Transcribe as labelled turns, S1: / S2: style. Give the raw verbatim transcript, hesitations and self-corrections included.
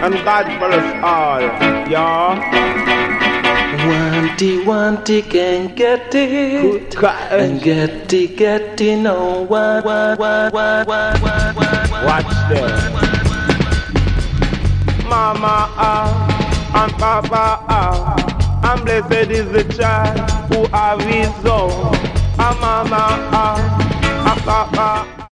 S1: and God for us all, yeah.
S2: Wanty, wanty can get it, and get it, get it, no, what, what, what, what, what, what, what.
S1: Watch them. Mama, ah, and Papa, ah, and blessed is the child who have his own. Ah, Mama, ah, and Papa.